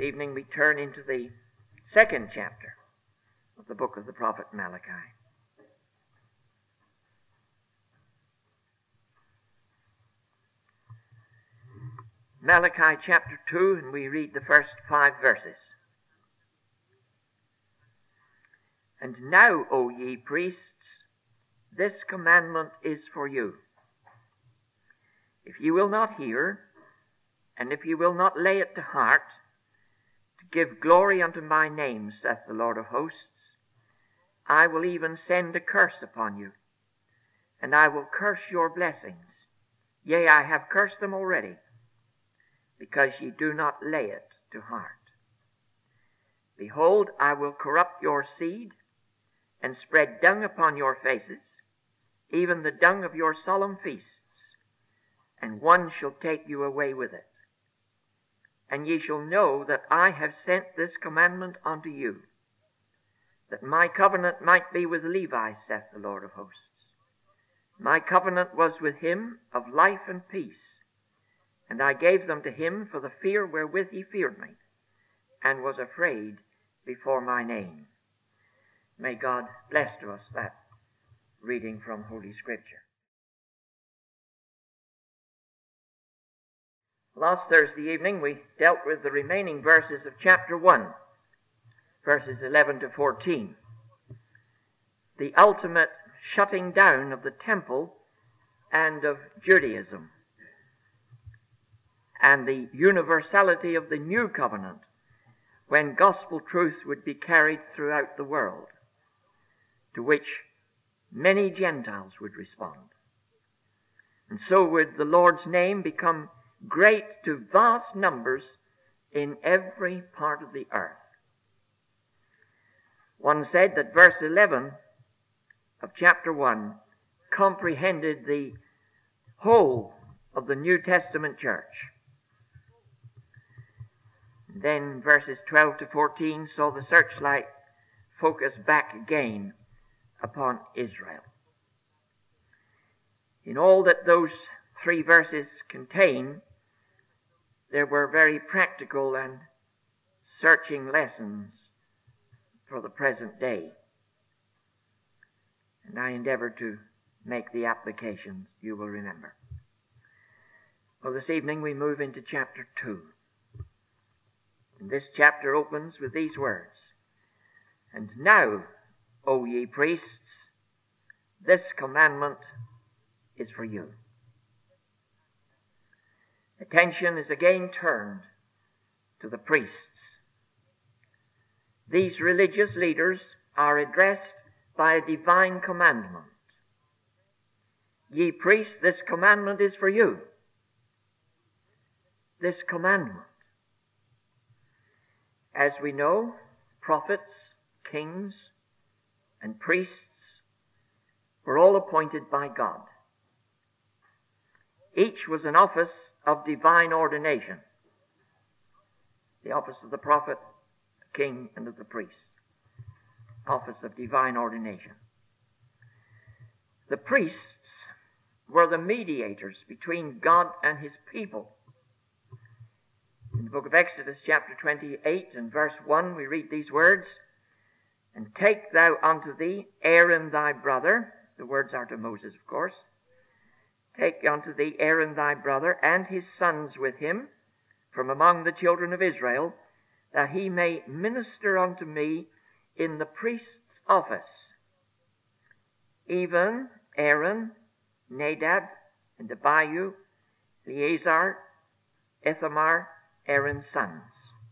This evening we turn into the second chapter of the book of the prophet Malachi. Malachi chapter 2, and we read the first 5 verses. And now, O ye priests, this commandment is for you. If ye will not hear, and if ye will not lay it to heart, to give glory unto my name, saith the Lord of hosts, I will even send a curse upon you, and I will curse your blessings. Yea, I have cursed them already, because ye do not lay it to heart. Behold, I will corrupt your seed, and spread dung upon your faces, even the dung of your solemn feasts, and one shall take you away with it. And ye shall know that I have sent this commandment unto you, that my covenant might be with Levi, saith the Lord of hosts. My covenant was with him of life and peace, and I gave them to him for the fear wherewith he feared me, and was afraid before my name. May God bless to us that reading from Holy Scripture. Last Thursday evening we dealt with the remaining verses of chapter 1, verses 11 to 14. The ultimate shutting down of the temple and of Judaism, and the universality of the new covenant when gospel truth would be carried throughout the world, to which many Gentiles would respond. And so would the Lord's name become great to vast numbers in every part of the earth. One said that verse 11 of chapter 1 comprehended the whole of the New Testament church. And then verses 12 to 14 saw the searchlight focus back again upon Israel. In all that those 3 verses contain, there were very practical and searching lessons for the present day. And I endeavor to make the applications you will remember. Well, this evening we move into chapter 2. And this chapter opens with these words. And now, O ye priests, this commandment is for you. Attention is again turned to the priests. These religious leaders are addressed by a divine commandment. Ye priests, this commandment is for you. This commandment. As we know, prophets, kings, and priests were all appointed by God. Each was an office of divine ordination. The office of the prophet, the king, and of the priest. Office of divine ordination. The priests were the mediators between God and his people. In the book of Exodus chapter 28 and verse 1 we read these words, And take thou unto thee Aaron thy brother, the words are to Moses of course, Take unto thee Aaron thy brother and his sons with him from among the children of Israel, that he may minister unto me in the priest's office. Even Aaron, Nadab, and Abihu, Eleazar, Ithamar, Aaron's sons.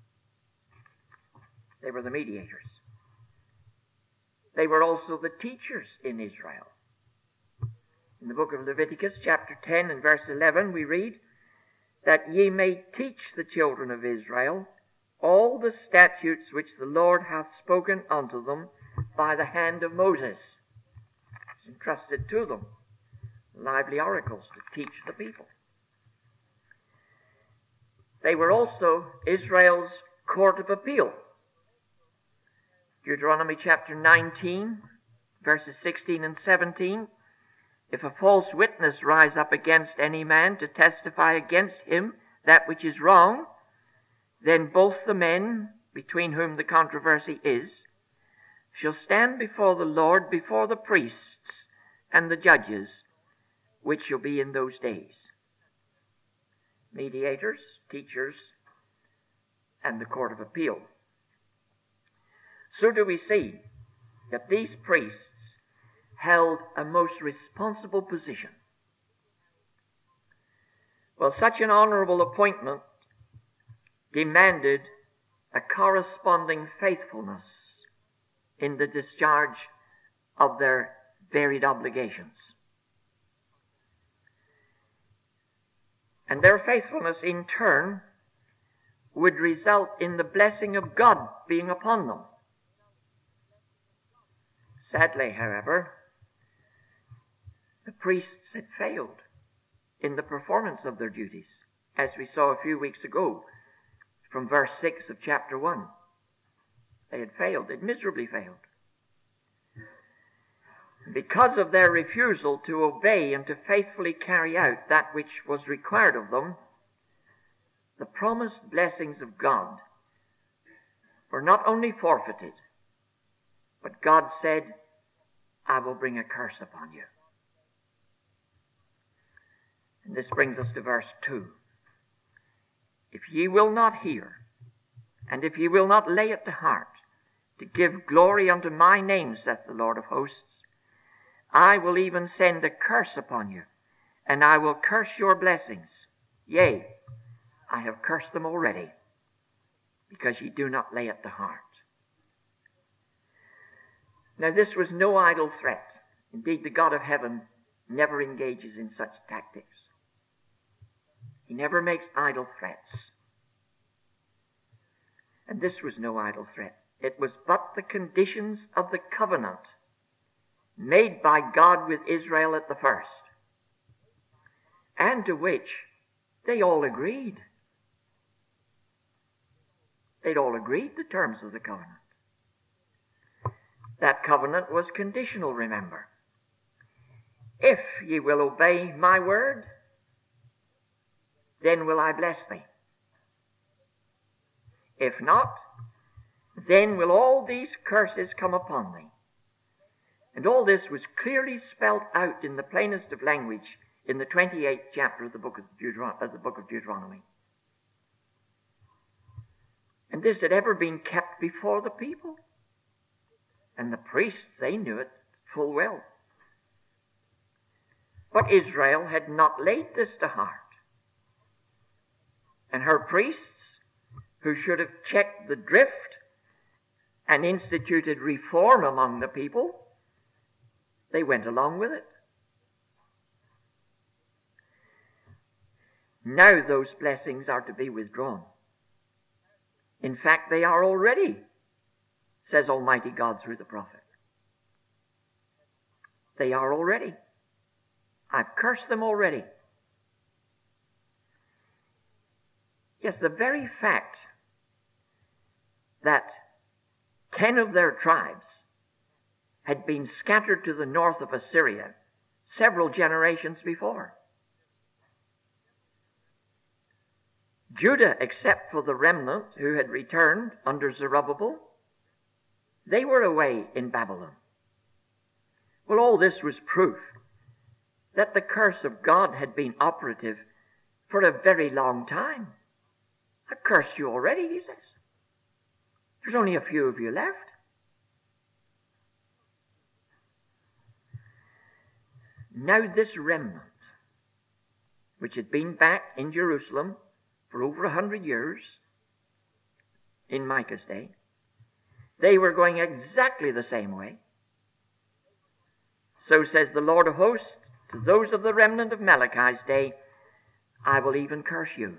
They were the mediators. They were also the teachers in Israel. In the book of Leviticus, chapter 10 and verse 11, we read, That ye may teach the children of Israel all the statutes which the Lord hath spoken unto them by the hand of Moses. It's entrusted to them, lively oracles to teach the people. They were also Israel's court of appeal. Deuteronomy chapter 19, verses 16 and 17, If a false witness rise up against any man to testify against him that which is wrong, then both the men between whom the controversy is shall stand before the Lord, before the priests and the judges, which shall be in those days. Mediators, teachers, and the court of appeal. So do we see that these priests held a most responsible position. Well, such an honorable appointment demanded a corresponding faithfulness in the discharge of their varied obligations. And their faithfulness in turn would result in the blessing of God being upon them. Sadly, however, the priests had failed in the performance of their duties, as we saw a few weeks ago from verse 6 of chapter 1. They had failed, they'd miserably failed. Because of their refusal to obey and to faithfully carry out that which was required of them, the promised blessings of God were not only forfeited, but God said, I will bring a curse upon you. And this brings us to verse 2. If ye will not hear, and if ye will not lay it to heart, to give glory unto my name, saith the Lord of hosts, I will even send a curse upon you, and I will curse your blessings. Yea, I have cursed them already, because ye do not lay it to heart. Now this was no idle threat. Indeed, the God of heaven never engages in such tactics. He never makes idle threats. And this was no idle threat. It was but the conditions of the covenant made by God with Israel at the first, and to which they all agreed. They'd all agreed the terms of the covenant. That covenant was conditional, remember. If ye will obey my word, then will I bless thee. If not, then will all these curses come upon thee. And all this was clearly spelt out in the plainest of language in the 28th chapter of the book of Deuteronomy. And this had ever been kept before the people. And the priests, they knew it full well. But Israel had not laid this to heart. And her priests, who should have checked the drift and instituted reform among the people, they went along with it. Now those blessings are to be withdrawn. In fact, they are already, says Almighty God through the prophet. They are already. I've cursed them already. Yes, the very fact that 10 of their tribes had been scattered to the north of Assyria several generations before. Judah, except for the remnant who had returned under Zerubbabel, they were away in Babylon. Well, all this was proof that the curse of God had been operative for a very long time. I cursed you already, he says. There's only a few of you left. Now this remnant, which had been back in Jerusalem for over 100 years, in Micah's day, they were going exactly the same way. So says the Lord of hosts to those of the remnant of Malachi's day, I will even curse you.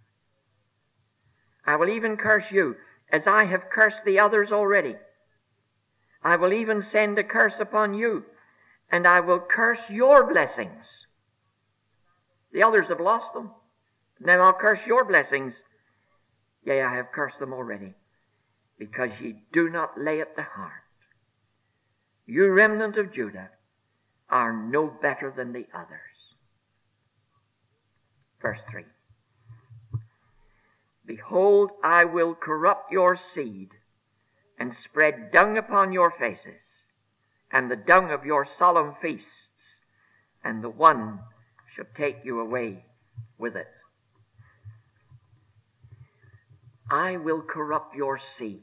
I will even curse you, as I have cursed the others already. I will even send a curse upon you, and I will curse your blessings. The others have lost them. Now I'll curse your blessings. Yea, I have cursed them already, because ye do not lay it to heart. You remnant of Judah are no better than the others. Verse 3. Behold, I will corrupt your seed, and spread dung upon your faces, and the dung of your solemn feasts, and the one shall take you away with it. I will corrupt your seed.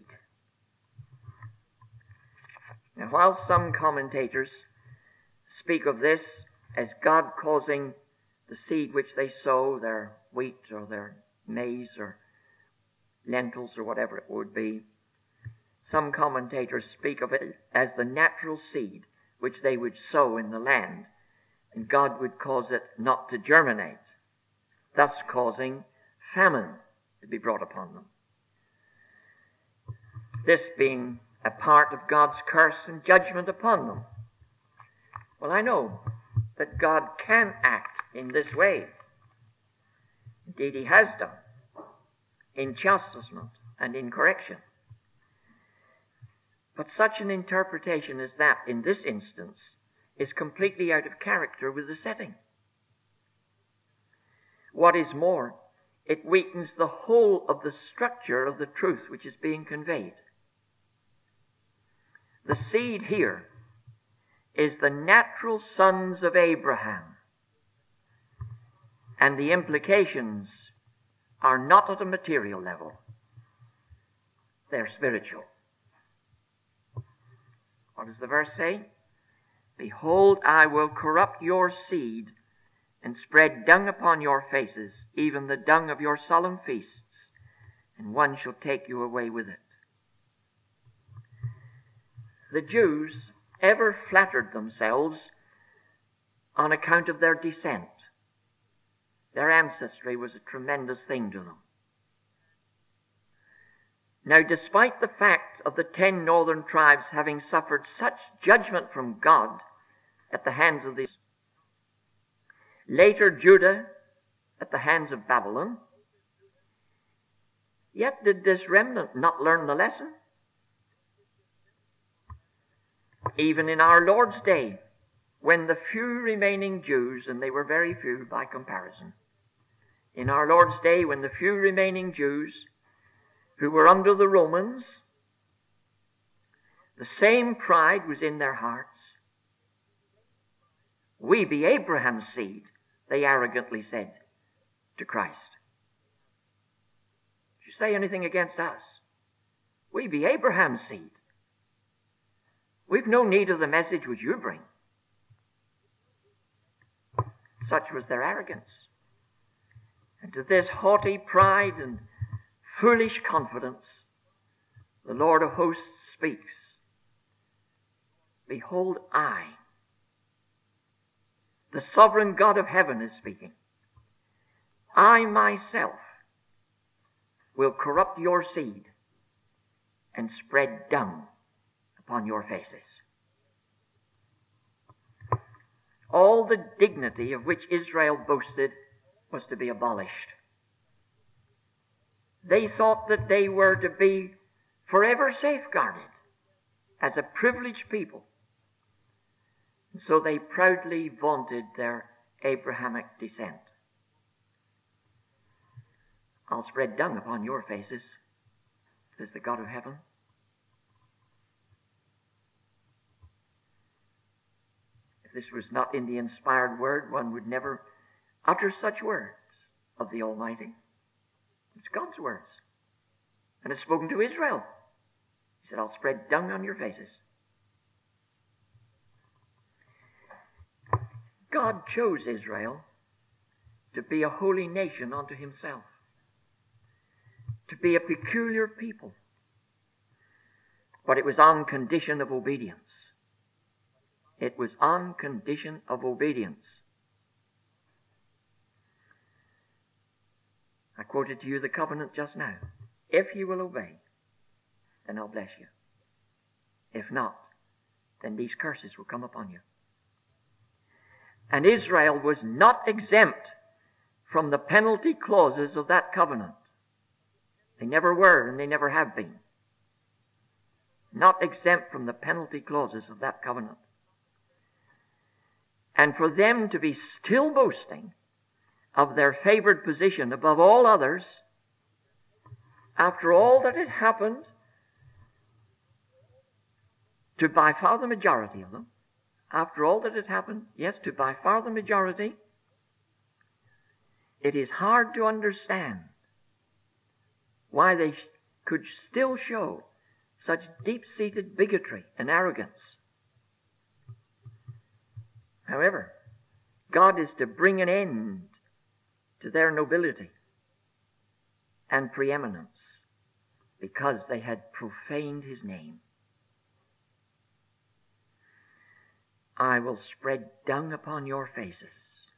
Now, while some commentators speak of this as God causing the seed which they sow, their wheat or their maize or lentils or whatever it would be, some commentators speak of it as the natural seed which they would sow in the land, and God would cause it not to germinate, thus causing famine to be brought upon them. This being a part of God's curse and judgment upon them. Well, I know that God can act in this way. Indeed, he has done, in chastisement and in correction. But such an interpretation as that in this instance is completely out of character with the setting. What is more, it weakens the whole of the structure of the truth which is being conveyed. The seed here is the natural sons of Abraham, and the implications are not at a material level. They're spiritual. What does the verse say? Behold, I will corrupt your seed and spread dung upon your faces, even the dung of your solemn feasts, and one shall take you away with it. The Jews ever flattered themselves on account of their descent. Their ancestry was a tremendous thing to them. Now, despite the fact of the 10 northern tribes having suffered such judgment from God at the hands of these, later Judah at the hands of Babylon, yet did this remnant not learn the lesson? Even in our Lord's day, when the few remaining Jews, and they were very few by comparison, in our Lord's day when the few remaining Jews who were under the Romans, the same pride was in their hearts. We be Abraham's seed, they arrogantly said to Christ. Did you say anything against us? We be Abraham's seed. We've no need of the message which you bring. Such was their arrogance. And to this haughty pride and foolish confidence, the Lord of hosts speaks. Behold, I, the sovereign God of heaven, is speaking. I myself will corrupt your seed and spread dung upon your faces. All the dignity of which Israel boasted was to be abolished. They thought that they were to be forever safeguarded as a privileged people. And so they proudly vaunted their Abrahamic descent. I'll spread dung upon your faces, says the God of heaven. If this was not in the inspired word, one would never utter such words of the Almighty. It's God's words. And it's spoken to Israel. He said, I'll spread dung on your faces. God chose Israel to be a holy nation unto himself, to be a peculiar people. But it was on condition of obedience. It was on condition of obedience. I quoted to you the covenant just now. If you will obey, then I'll bless you. If not, then these curses will come upon you. And Israel was not exempt from the penalty clauses of that covenant. They never were, and they never have been. Not exempt from the penalty clauses of that covenant. And for them to be still boasting of their favored position above all others, after all that had happened to by far the majority of them, after all that had happened, yes, to by far the majority, it is hard to understand why they could still show such deep-seated bigotry and arrogance. However, God is to bring an end to their nobility and preeminence because they had profaned his name. I will spread dung upon your faces.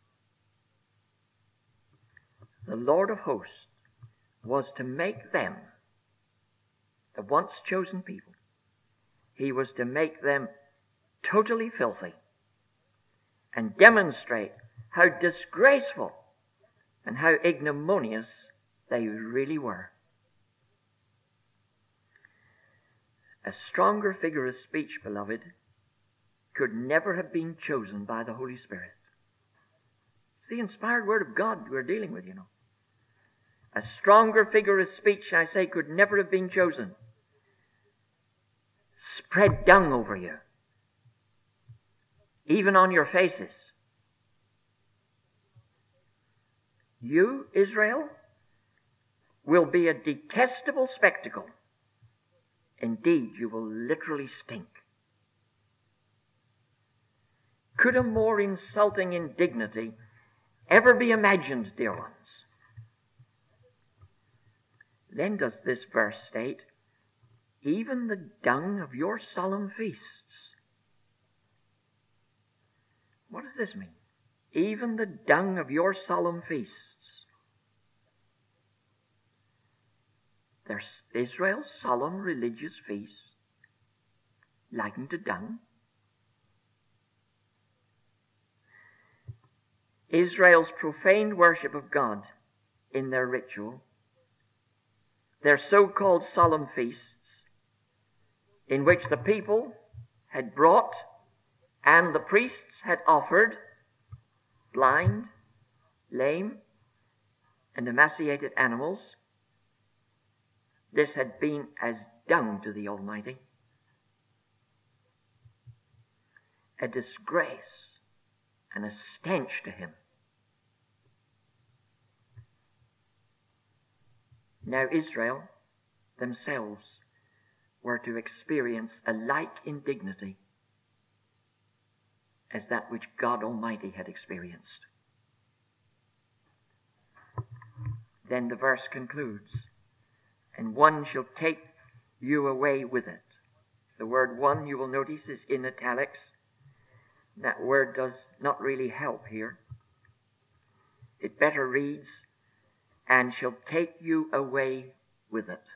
The Lord of hosts was to make them, the once chosen people, he was to make them totally filthy and demonstrate how disgraceful and how ignominious they really were. A stronger figure of speech, beloved, could never have been chosen by the Holy Spirit. It's the inspired Word of God we're dealing with, you know. A stronger figure of speech, I say, could never have been chosen. Spread dung over you, even on your faces. You, Israel, will be a detestable spectacle. Indeed, you will literally stink. Could a more insulting indignity ever be imagined, dear ones? Then does this verse state, even the dung of your solemn feasts. What does this mean? Even the dung of your solemn feasts. There's Israel's solemn religious feasts likened to dung. Israel's profaned worship of God in their ritual, their so-called solemn feasts, in which the people had brought and the priests had offered blind, lame, and emaciated animals, this had been as dung to the Almighty, a disgrace and a stench to him. Now Israel themselves were to experience a like indignity as that which God Almighty had experienced. Then the verse concludes, and one shall take you away with it. The word one, you will notice, is in italics. That word does not really help here. It better reads, and shall take you away with it.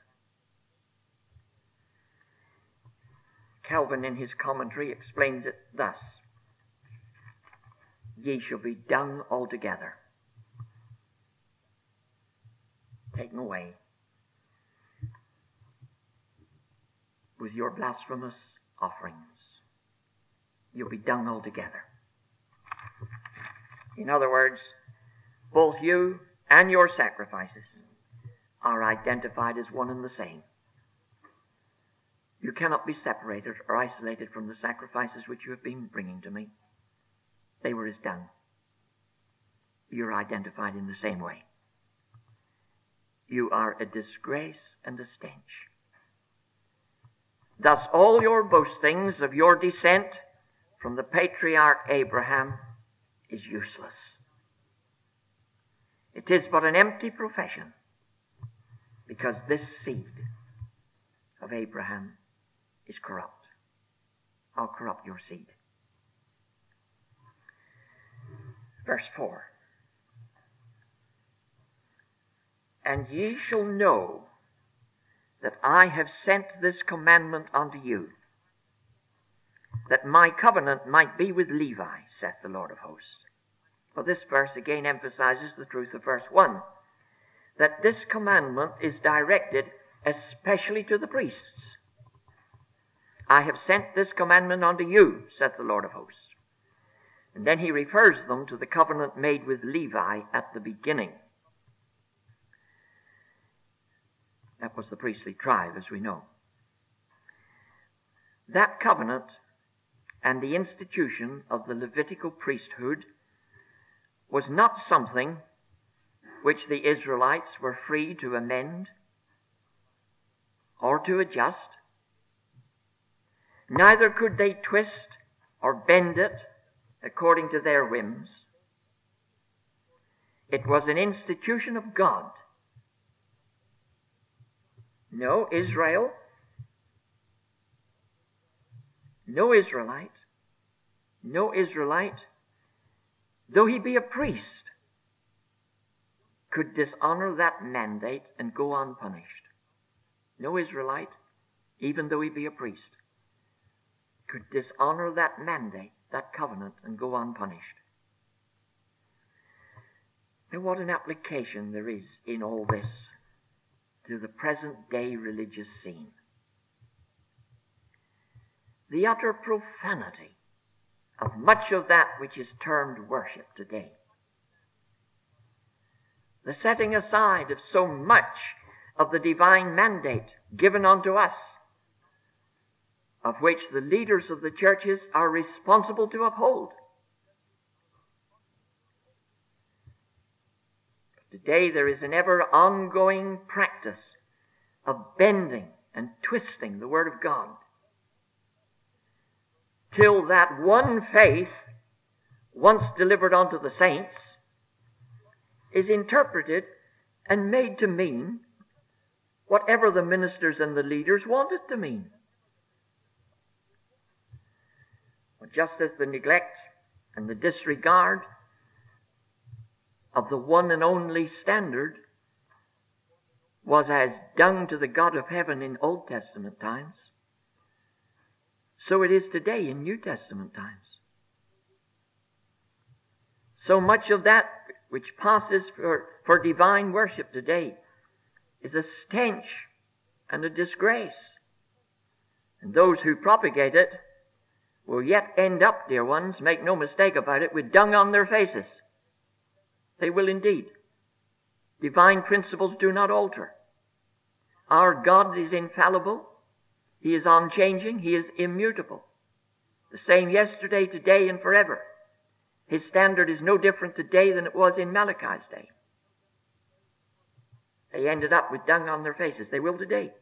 Calvin in his commentary explains it thus. Ye shall be dung altogether, taken away with your blasphemous offerings. You'll be dung altogether. In other words, both you and your sacrifices are identified as one and the same. You cannot be separated or isolated from the sacrifices which you have been bringing to me. They were as dung. You're identified in the same way. You are a disgrace and a stench. Thus all your boastings of your descent from the patriarch Abraham is useless. It is but an empty profession, because this seed of Abraham is corrupt. I'll corrupt your seed. Verse 4. And ye shall know that I have sent this commandment unto you, that my covenant might be with Levi, saith the Lord of hosts. Well, this verse again emphasizes the truth of verse 1, that this commandment is directed especially to the priests. I have sent this commandment unto you, saith the Lord of hosts. And then he refers them to the covenant made with Levi at the beginning. That was the priestly tribe, as we know. That covenant and the institution of the Levitical priesthood was not something which the Israelites were free to amend or to adjust. Neither could they twist or bend it according to their whims. It was an institution of God. No Israelite, though he be a priest, could dishonor that mandate and go unpunished. No Israelite, even though he be a priest, could dishonor that mandate, that covenant, and go unpunished. Now, what an application there is in all this to the present day religious scene. The utter profanity of much of that which is termed worship today. The setting aside of so much of the divine mandate given unto us, of which the leaders of the churches are responsible to uphold. Today there is an ever ongoing practice of bending and twisting the Word of God, till that one faith, once delivered unto the saints, is interpreted and made to mean whatever the ministers and the leaders want it to mean. Just as the neglect and the disregard of the one and only standard was as dung to the God of heaven in Old Testament times, so it is today in New Testament times. So much of that which passes for divine worship today is a stench and a disgrace. And those who propagate it will yet end up, dear ones, make no mistake about it, with dung on their faces. They will indeed. Divine principles do not alter. Our God is infallible. He is unchanging. He is immutable. The same yesterday, today, and forever. His standard is no different today than it was in Malachi's day. They ended up with dung on their faces. They will today.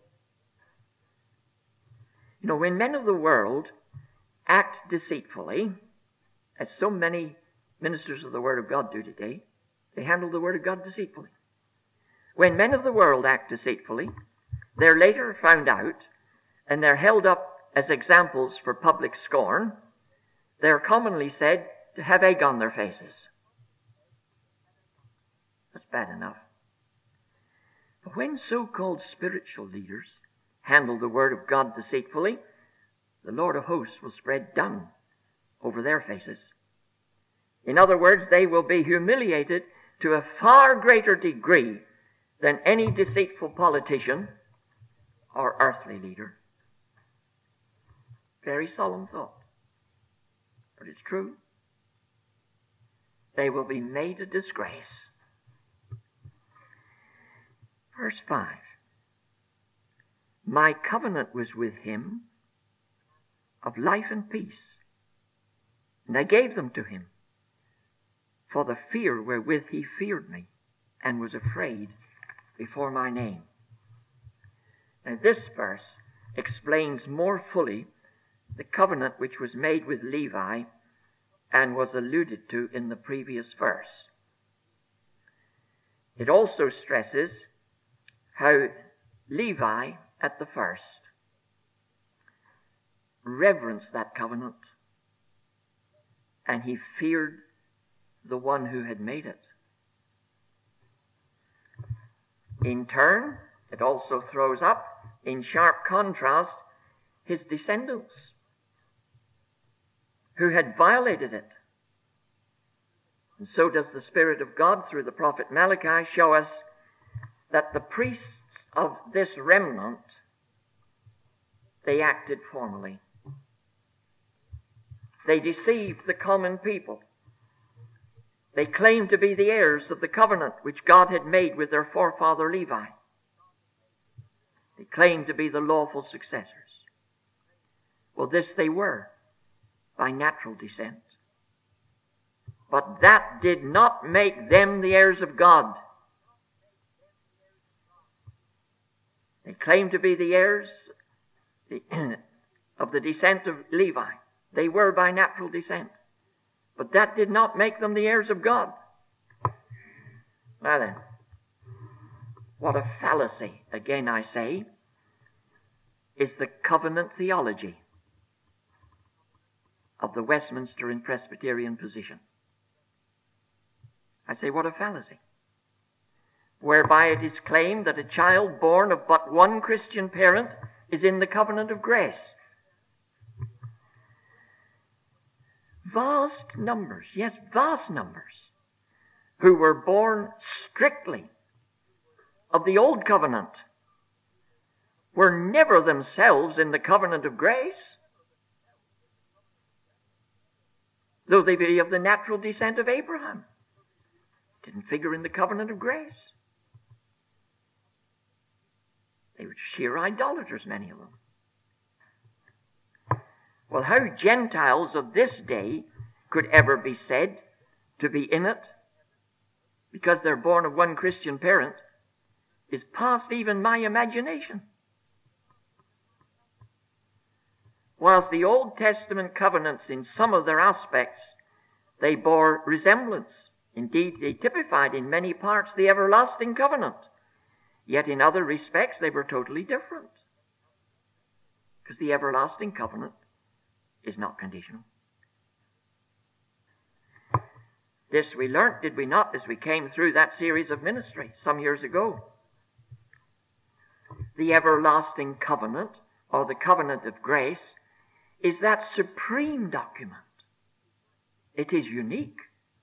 You know, when men of the world act deceitfully, as so many ministers of the Word of God do today, they handle the Word of God deceitfully. When men of the world act deceitfully, they're later found out, and they're held up as examples for public scorn. They're commonly said to have egg on their faces. That's bad enough. But when so-called spiritual leaders handle the Word of God deceitfully, the Lord of hosts will spread dung over their faces. In other words, they will be humiliated to a far greater degree than any deceitful politician or earthly leader. Very solemn thought, but it's true. They will be made a disgrace. Verse 5. My covenant was with him of life and peace, and I gave them to him for the fear wherewith he feared me and was afraid before my name. Now this verse explains more fully the covenant which was made with Levi and was alluded to in the previous verse. It also stresses how Levi at the first reverenced that covenant, and he feared the one who had made it. In turn, it also throws up, in sharp contrast, his descendants, who had violated it. And so does the Spirit of God, through the prophet Malachi, show us that the priests of this remnant, they acted formally. They deceived the common people. They claimed to be the heirs of the covenant which God had made with their forefather Levi. They claimed to be the lawful successors. Well, this they were by natural descent. But that did not make them the heirs of God. They claimed to be the heirs of the descent of Levi. They were by natural descent. But that did not make them the heirs of God. Now then, what a fallacy, again I say, is the covenant theology of the Westminster and Presbyterian position. I say, what a fallacy. Whereby it is claimed that a child born of but one Christian parent is in the covenant of grace. Vast numbers, yes, vast numbers, who were born strictly of the old covenant were never themselves in the covenant of grace, though they be of the natural descent of Abraham. Didn't figure in the covenant of grace. They were sheer idolaters, many of them. Well, how Gentiles of this day could ever be said to be in it because they're born of one Christian parent is past even my imagination. Whilst the Old Testament covenants in some of their aspects, they bore resemblance. Indeed, they typified in many parts the everlasting covenant. Yet in other respects, they were totally different. Because the everlasting covenant is not conditional. This we learnt, did we not, as we came through that series of ministry some years ago. The everlasting covenant, or the covenant of grace, is that supreme document. It is unique.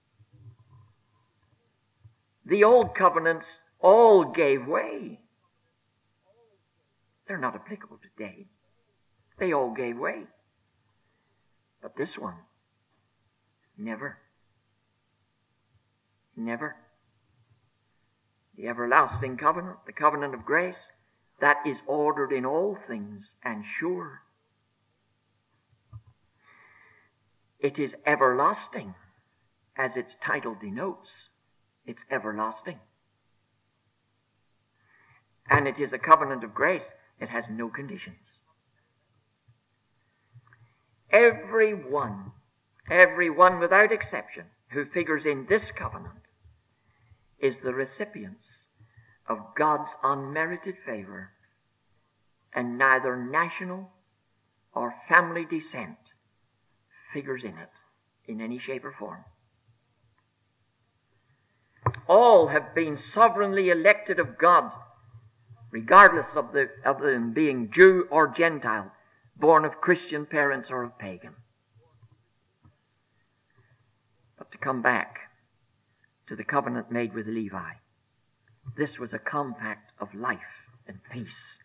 The old covenants all gave way. They're not applicable today. They all gave way. But this one, never. Never. The everlasting covenant, the covenant of grace, that is ordered in all things and sure. It is everlasting, as its title denotes. It's everlasting. And it is a covenant of grace. It has no conditions. Everyone without exception who figures in this covenant is the recipients of God's unmerited favor, and neither national or family descent figures in it in any shape or form. All have been sovereignly elected of God, regardless of them being Jew or Gentile, born of Christian parents or of pagan. But to come back to the covenant made with Levi, this was a compact of life and peace.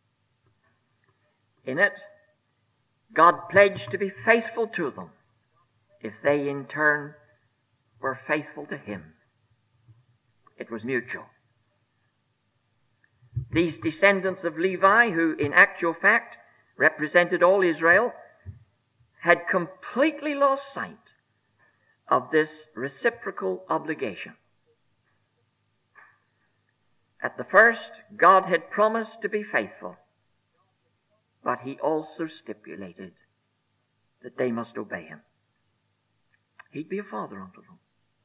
In it, God pledged to be faithful to them if they in turn were faithful to Him. It was mutual. These descendants of Levi, who in actual fact represented all Israel, had completely lost sight of this reciprocal obligation. At the first, God had promised to be faithful, but He also stipulated that they must obey Him. He'd be a father unto them.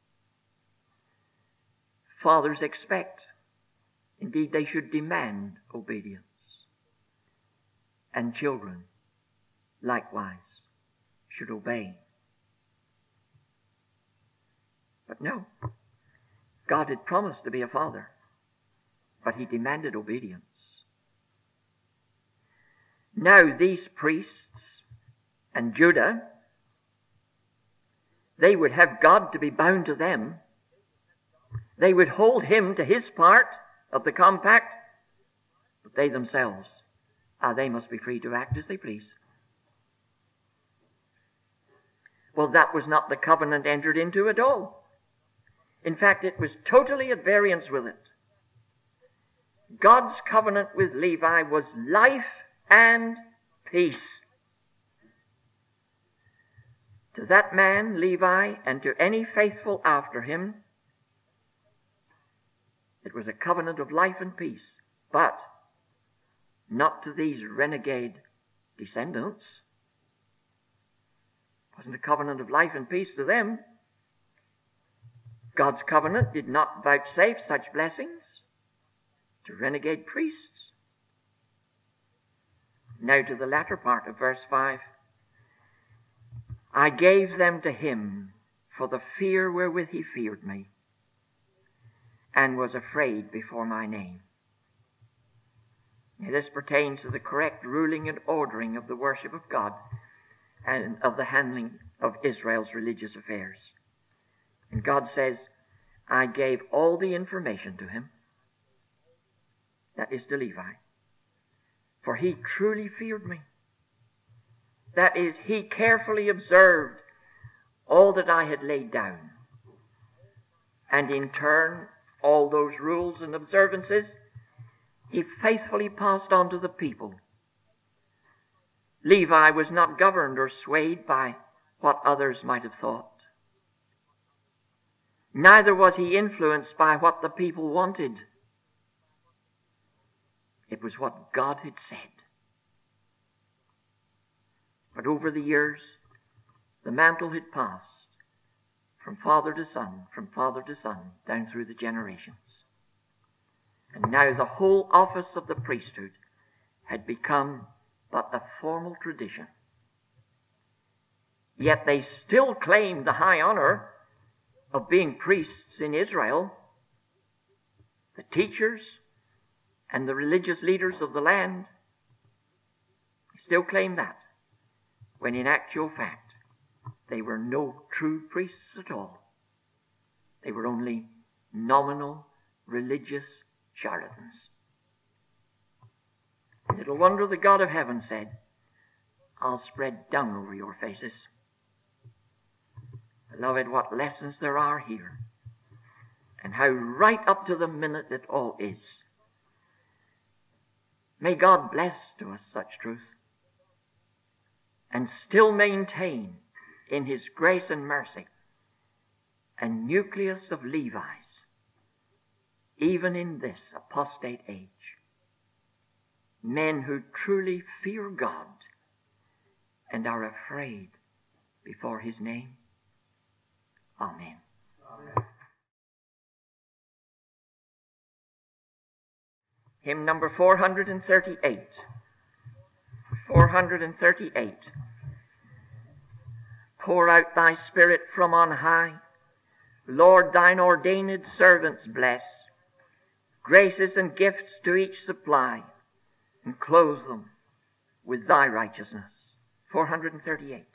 Fathers expect, indeed they should demand, obedience. And children, likewise, should obey. But no, God had promised to be a father, but He demanded obedience. Now these priests and Judah, they would have God to be bound to them. They would hold Him to His part of the compact, but they themselves, they must be free to act as they please. Well, that was not the covenant entered into at all. In fact, it was totally at variance with it. God's covenant with Levi was life and peace. To that man, Levi, and to any faithful after him, it was a covenant of life and peace, but not to these renegade descendants. It wasn't a covenant of life and peace to them. God's covenant did not vouchsafe such blessings to renegade priests. Now to the latter part of verse 5. I gave them to him for the fear wherewith he feared me, and was afraid before my name. Now, this pertains to the correct ruling and ordering of the worship of God and of the handling of Israel's religious affairs. And God says, I gave all the information to him. That is to Levi. For he truly feared me. That is, he carefully observed all that I had laid down. And in turn, all those rules and observances, he faithfully passed on to the people. Levi was not governed or swayed by what others might have thought. Neither was he influenced by what the people wanted. It was what God had said. But over the years, the mantle had passed from father to son, down through the generations. And now the whole office of the priesthood had become but a formal tradition. Yet they still claimed the high honor of being priests in Israel. The teachers and the religious leaders of the land still claimed that, when in actual fact they were no true priests at all. They were only nominal religious charlatans. Little wonder the God of heaven said, I'll spread dung over your faces. Beloved, what lessons there are here, and how right up to the minute it all is. May God bless to us such truth, and still maintain in his grace and mercy a nucleus of Levites, even in this apostate age. Men who truly fear God and are afraid before his name. Amen. Amen. Hymn number 438. 438. Pour out thy Spirit from on high. Lord, thine ordained servants bless. Graces and gifts to each supply, and clothe them with thy righteousness. 438.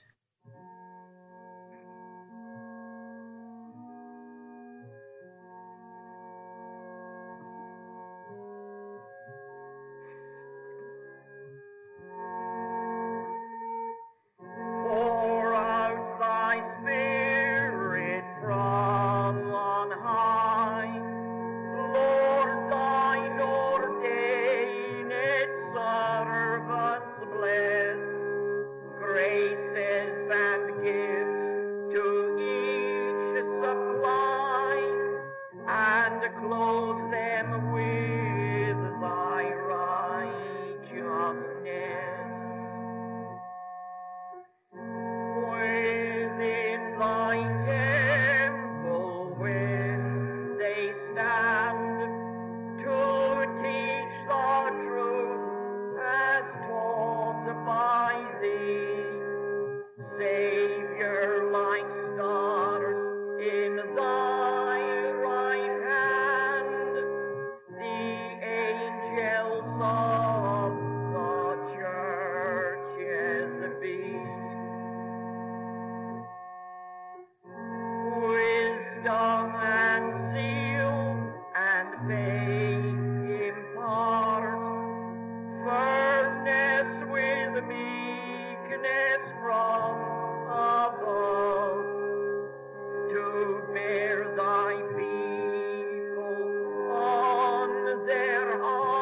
Bear thy people on their hearts.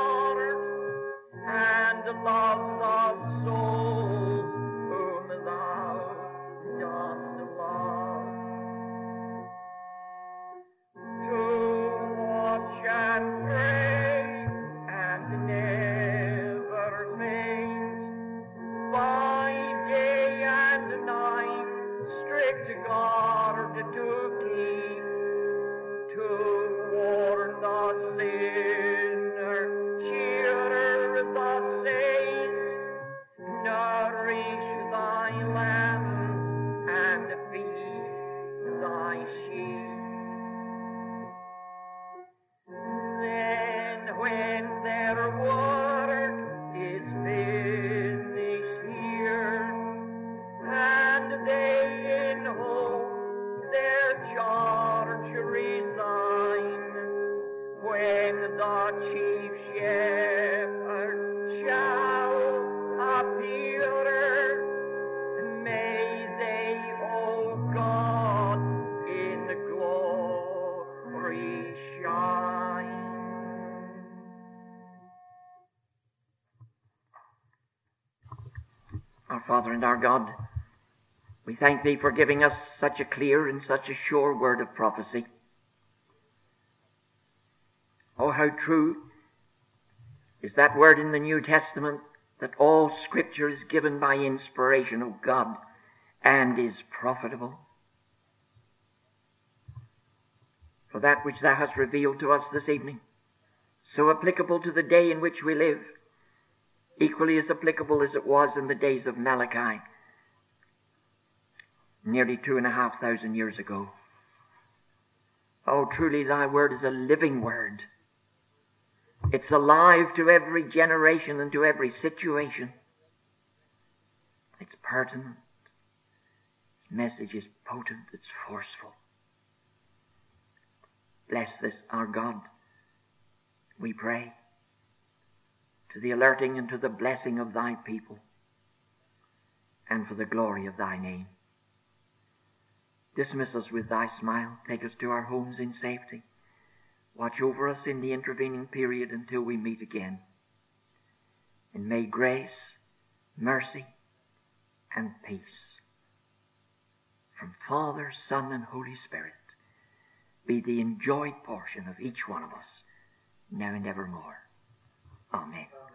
of the souls whom thou dost love. To watch and pray and never faint, by day and night strict guard to keep, to warn the sinner, cheer the saint, nourish thy lambs and feed thy sheep. Then when their work is finished here, and they in hope their charge resign, when the chief shepherd shall appear, may they, O God, in glory shine. Our Father and our God, we thank Thee for giving us such a clear and such a sure word of prophecy. Oh, how true is that word in the New Testament, that all Scripture is given by inspiration of God and is profitable. For that which Thou hast revealed to us this evening, so applicable to the day in which we live, equally as applicable as it was in the days of Malachi, nearly 2,500 years ago. Oh, truly Thy word is a living word. It's alive to every generation and to every situation. It's pertinent. Its message is potent. It's forceful. Bless this, our God, we pray, to the alerting and to the blessing of Thy people, and for the glory of Thy name. Dismiss us with Thy smile. Take us to our homes in safety. Watch over us in the intervening period until we meet again. And may grace, mercy, and peace from Father, Son, and Holy Spirit be the enjoyed portion of each one of us, now and evermore. Amen.